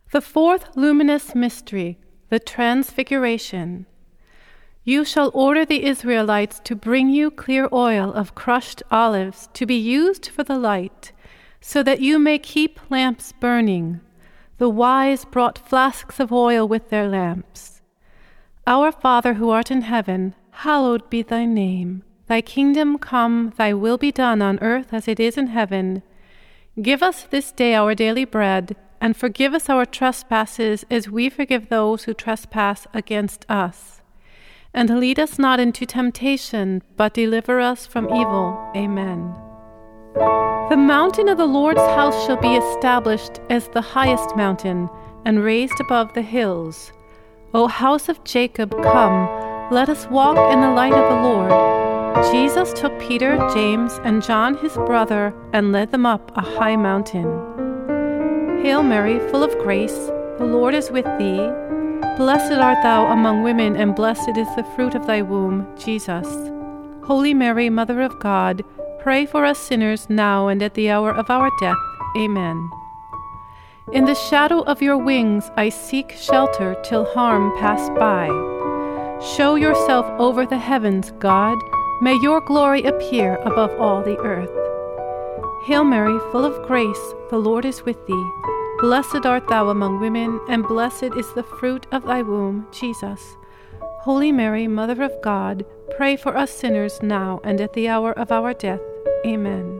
The fourth luminous mystery, the Transfiguration. You shall order the Israelites to bring you clear oil of crushed olives to be used for the light, so that you may keep lamps burning. The wise brought flasks of oil with their lamps. Our Father who art in heaven, hallowed be thy name. Thy kingdom come, thy will be done on earth as it is in heaven. Give us this day our daily bread, and forgive us our trespasses as we forgive those who trespass against us. And lead us not into temptation, but deliver us from evil. Amen. The mountain of the Lord's house shall be established as the highest mountain, and raised above the hills. O house of Jacob, come, let us walk in the light of the Lord. Jesus took Peter, James, and John his brother, and led them up a high mountain. Hail Mary, full of grace, the Lord is with thee. Blessed art thou among women, and blessed is the fruit of thy womb, Jesus. Holy Mary, Mother of God, pray for us sinners now and at the hour of our death. Amen. In the shadow of your wings I seek shelter till harm pass by. Show yourself over the heavens, God. May your glory appear above all the earth. Hail Mary, full of grace, the Lord is with thee. Blessed art thou among women, and blessed is the fruit of thy womb, Jesus. Holy Mary, Mother of God, pray for us sinners now and at the hour of our death. Amen.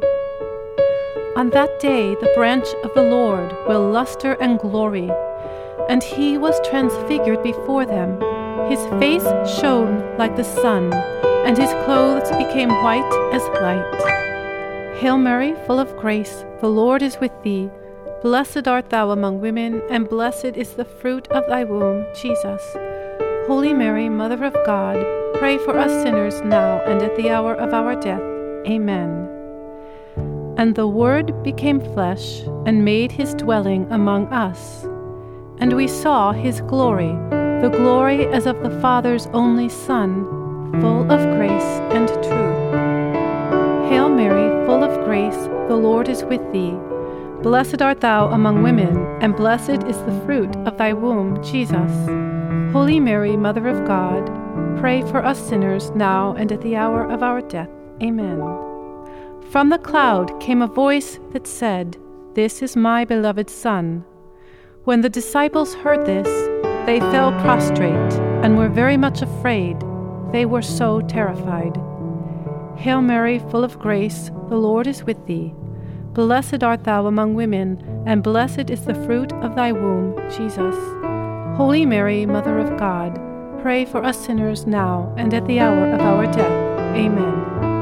On that day the branch of the Lord will luster and glory, and he was transfigured before them. His face shone like the sun, and his clothes became white as light. Hail Mary, full of grace, the Lord is with thee. Blessed art thou among women, and blessed is the fruit of thy womb, Jesus. Holy Mary, Mother of God, pray for us sinners now and at the hour of our death. Amen. And the Word became flesh, and made his dwelling among us. And we saw his glory, the glory as of the Father's only Son, full of grace and truth. Hail Mary, full of grace, the Lord is with thee. Blessed art thou among women, and blessed is the fruit of thy womb, Jesus. Holy Mary, Mother of God, pray for us sinners now and at the hour of our death. Amen. From the cloud came a voice that said, "This is my beloved Son." When the disciples heard this, they fell prostrate and were very much afraid. They were so terrified. Hail Mary, full of grace, the Lord is with thee. Blessed art thou among women, and blessed is the fruit of thy womb, Jesus. Holy Mary, Mother of God, pray for us sinners now and at the hour of our death. Amen.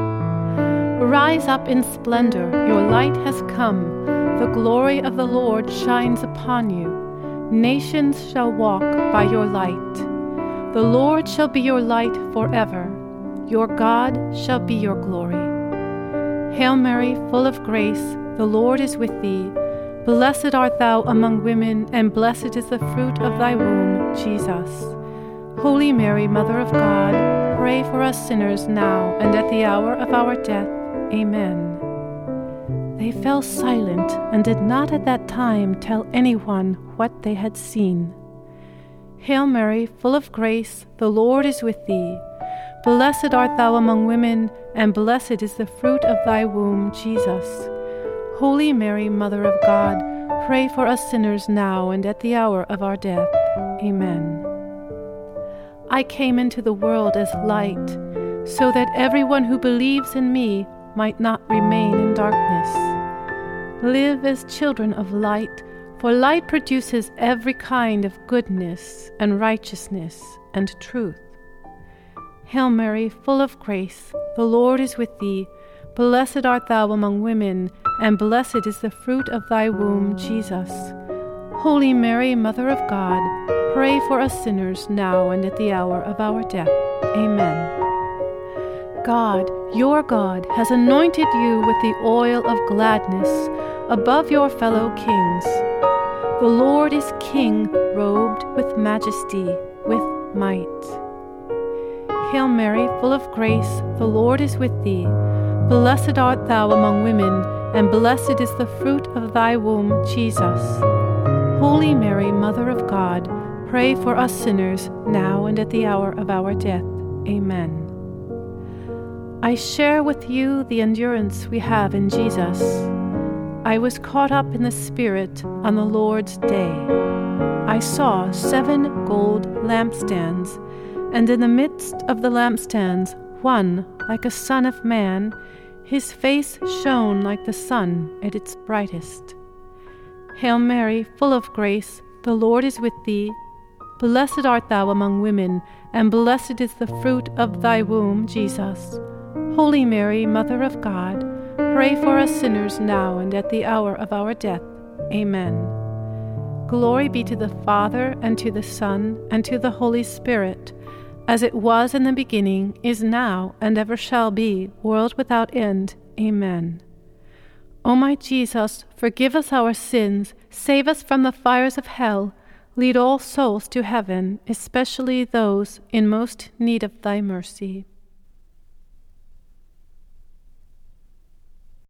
Rise up in splendor, your light has come. The glory of the Lord shines upon you. Nations shall walk by your light. The Lord shall be your light forever. Your God shall be your glory. Hail Mary, full of grace, the Lord is with thee. Blessed art thou among women, and blessed is the fruit of thy womb, Jesus. Holy Mary, Mother of God, pray for us sinners now and at the hour of our death. Amen. They fell silent and did not at that time tell anyone what they had seen. Hail Mary, full of grace, the Lord is with thee. Blessed art thou among women, and blessed is the fruit of thy womb, Jesus. Holy Mary, Mother of God, pray for us sinners now and at the hour of our death. Amen. I came into the world as light, so that everyone who believes in me might not remain in darkness. Live as children of light, for light produces every kind of goodness and righteousness and truth. Hail Mary, full of grace, the Lord is with thee. Blessed art thou among women, and blessed is the fruit of thy womb, Jesus. Holy Mary, Mother of God, pray for us sinners now and at the hour of our death. Amen. God, your God, has anointed you with the oil of gladness above your fellow kings. The Lord is King, robed with majesty, with might. Hail Mary, full of grace, the Lord is with thee. Blessed art thou among women, and blessed is the fruit of thy womb, Jesus. Holy Mary, Mother of God, pray for us sinners, now and at the hour of our death. Amen. I share with you the endurance we have in Jesus. I was caught up in the Spirit on the Lord's day. I saw 7 gold lampstands, and in the midst of the lampstands one like a son of man. His face shone like the sun at its brightest. Hail Mary, full of grace, the Lord is with thee. Blessed art thou among women, and blessed is the fruit of thy womb, Jesus. Holy Mary, Mother of God, pray for us sinners now and at the hour of our death. Amen. Glory be to the Father, and to the Son, and to the Holy Spirit, as it was in the beginning, is now, and ever shall be, world without end. Amen. O my Jesus, forgive us our sins, save us from the fires of hell, lead all souls to heaven, especially those in most need of thy mercy.